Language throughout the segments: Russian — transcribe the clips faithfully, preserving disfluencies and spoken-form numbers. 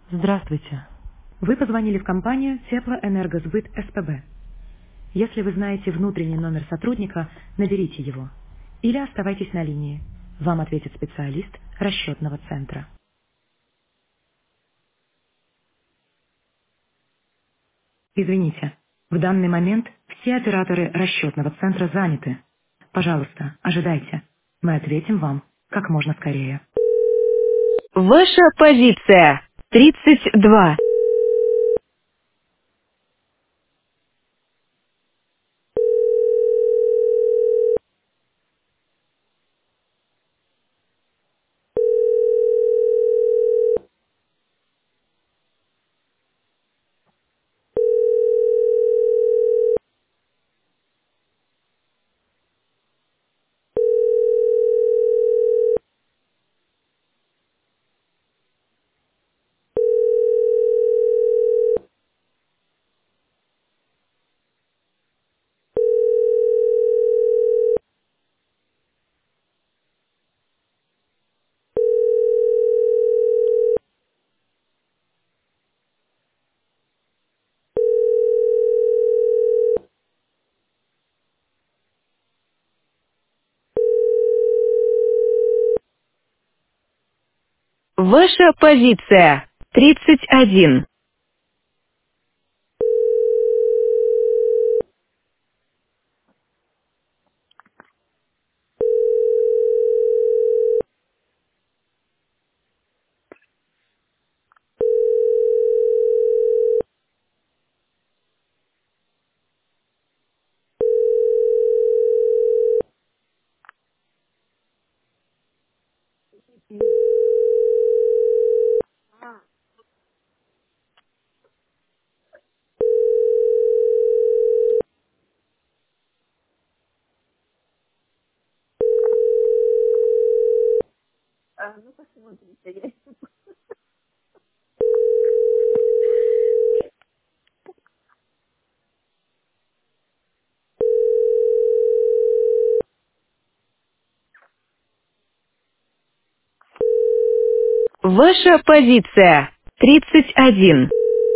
Здравствуйте. Вы позвонили в компанию Теплоэнергосбыт СПБ. Если вы знаете внутренний номер сотрудника, наберите его. Или оставайтесь на линии. Вам ответит специалист расчетного центра. Извините, в данный момент все операторы расчетного центра заняты. Пожалуйста, ожидайте. Мы ответим вам как можно скорее. Ваша позиция тридцать два. Ваша позиция тридцать один. Ваша позиция тридцать один.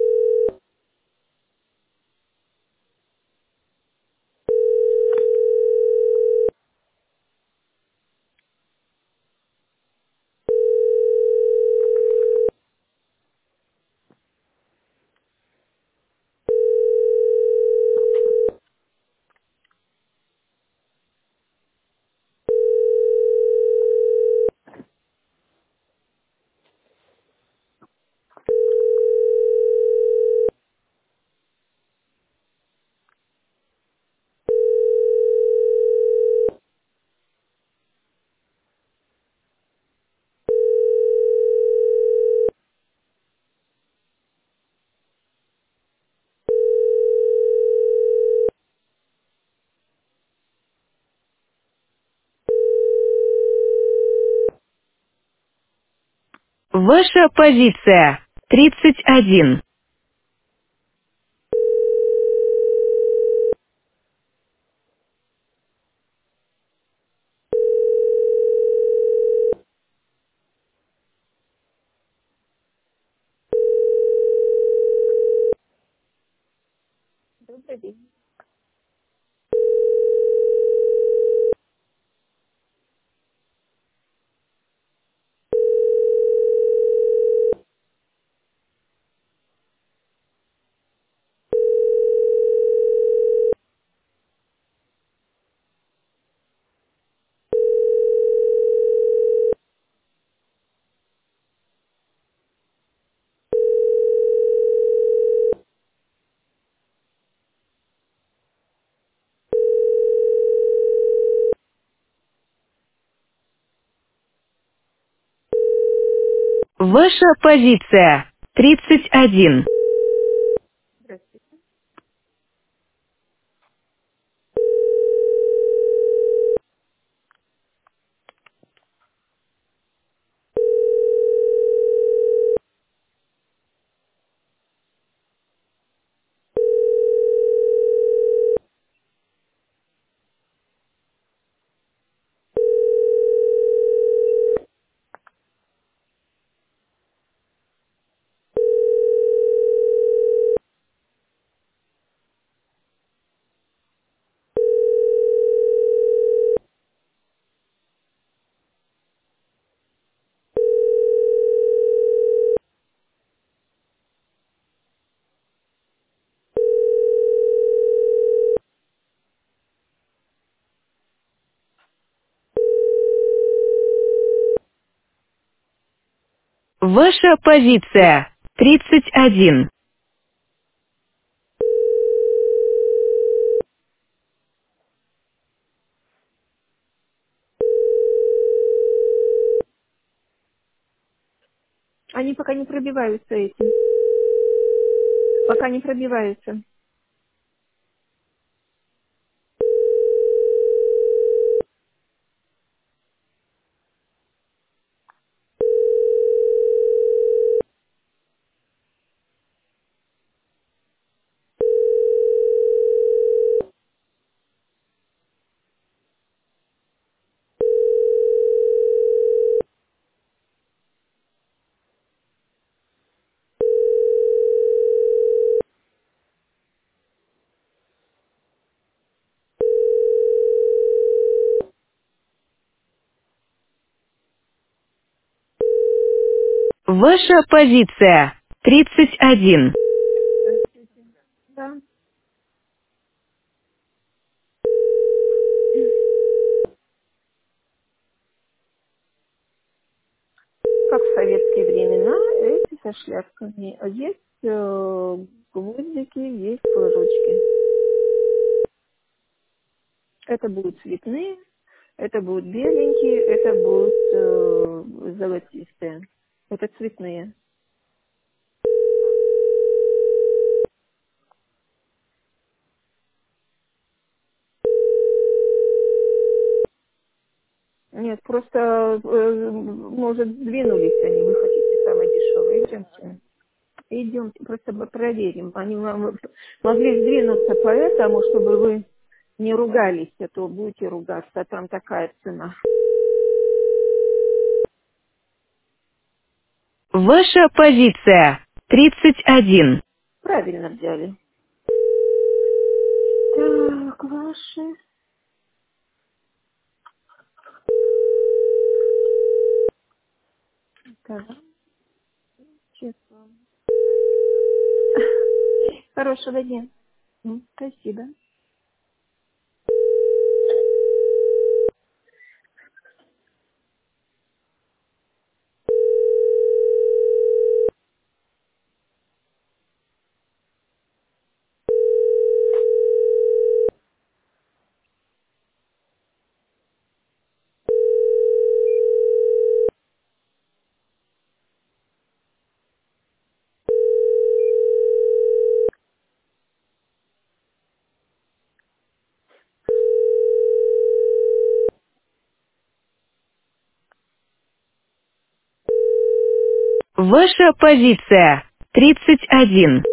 Ваша позиция тридцать один. Ваша позиция тридцать один. Ваша позиция тридцать один. Они пока не пробиваются этим. Пока не пробиваются. Ваша позиция тридцать один. Да. Как в советские времена, эти со шляпками. А есть э, гвоздики, есть кружочки. Это будут цветные, это будут беленькие, это будут э, золотистые. Это цветные. Нет, просто, э, может, сдвинулись они, вы хотите самые дешевые. Идемте. Идемте, просто мы проверим. Они вам могли сдвинуться поэтому, чтобы вы не ругались, а то будете ругаться, а там такая цена. Ваша позиция тридцать один. Правильно взяли. Так, ваши. Так, честно. Хорошего дня. М, Спасибо. Ваша позиция тридцать один.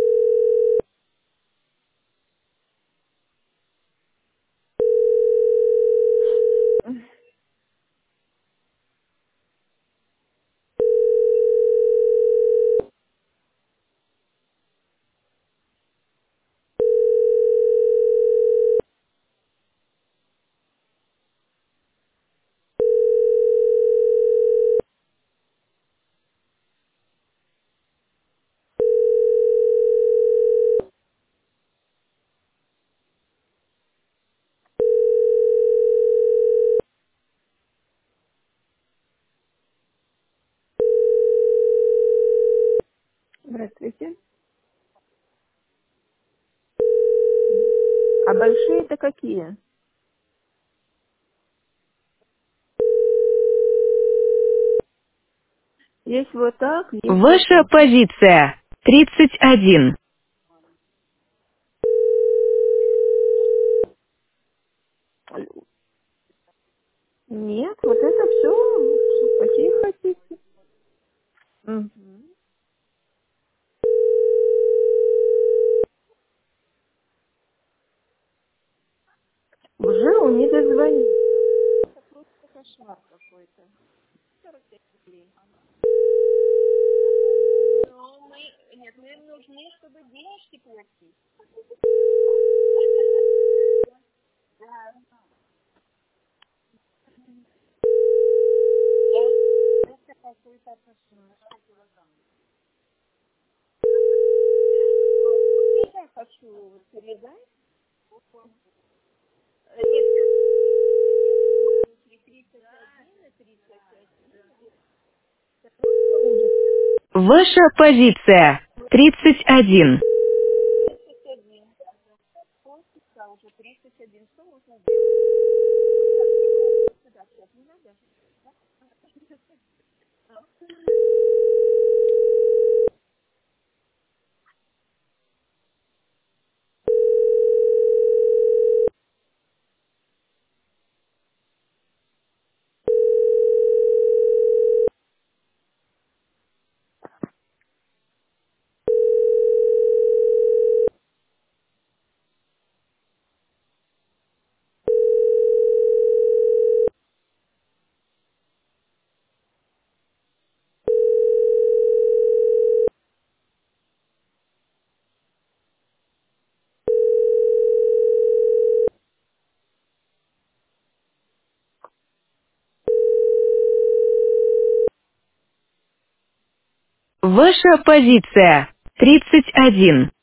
Здравствуйте. А большие-то какие? Есть вот так, есть вот Ваша так. позиция тридцать один. Нет, вот это все, какие хотите. Мгм. Уже у них дозвониться. Кошмар какой-то. Но мы, нет, мы им нужны, чтобы денежки платить. Вот я хочу передать. Э, Нет, тридцать один, и тридцать один. Ну, что уже? Ваша позиция тридцать один. тридцать один. Полчаса уже, тридцать один. Что можно делать? Ой, я я говорю, сюда сейчас не надо? Ваша позиция тридцать один.